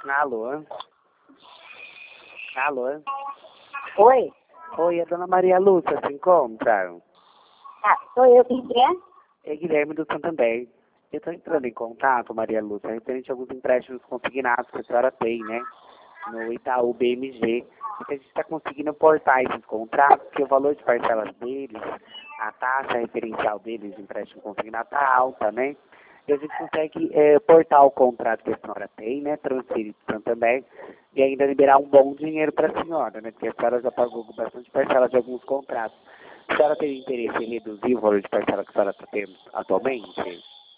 Alô? Alô? Oi? Oi, a dona Maria Lúcia se encontra? Ah, sou eu, quem que é? É Guilherme do Santander. Eu estou entrando em contato, Maria Lúcia, referente a alguns empréstimos consignados que a senhora tem, né? No Itaú BMG. E que a gente está conseguindo portar esses contratos, porque o valor de parcelas deles, a taxa referencial deles de empréstimo consignado está alta, né? E a gente consegue portar o contrato que a senhora tem, né? Transferir para o Santander e ainda liberar um bom dinheiro para a senhora, né? Porque a senhora já pagou bastante parcela de alguns contratos. A senhora teria interesse em reduzir o valor de parcela que a senhora está tendo atualmente?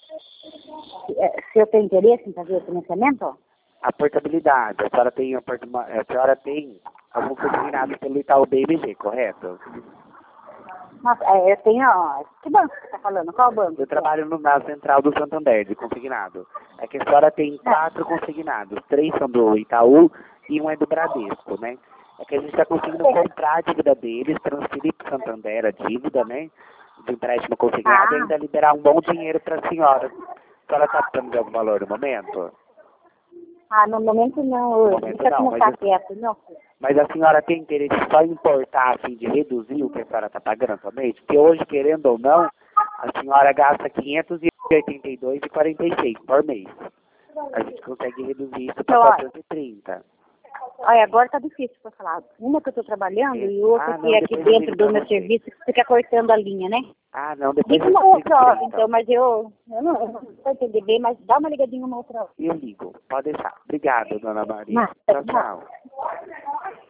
Se eu tenho interesse em fazer o financiamento? A portabilidade. A senhora tem, algum consignado pelo Itaú BMG, correto? Nossa, eu tenho... Que banco você está falando? Qual banco? Eu trabalho na central do Santander, de consignado. É que a senhora tem 4 consignados. 3 são do Itaú e um é do Bradesco, né? É que a gente está conseguindo comprar a dívida deles, transferir para o Santander a dívida, né? De empréstimo consignado e ainda liberar um bom dinheiro para a senhora. A senhora está precisando de algum valor no momento? No momento não. No momento Isso não, não está quieto, não. mas a senhora tem interesse só em importar, assim, de reduzir o que a senhora está pagando atualmente? Porque hoje, querendo ou não, a senhora gasta R$ 582,46 por mês. A gente consegue reduzir isso para 430. Olha, agora está difícil para falar. Uma que eu estou trabalhando e outra que é aqui dentro do meu serviço, que fica cortando a linha, né? Não, depois Diga uma outra hora, então, mas eu não estou entendendo bem, mas dá uma ligadinha uma outra hora. Eu ligo, pode deixar. Obrigado, dona Maria. Tchau, tchau.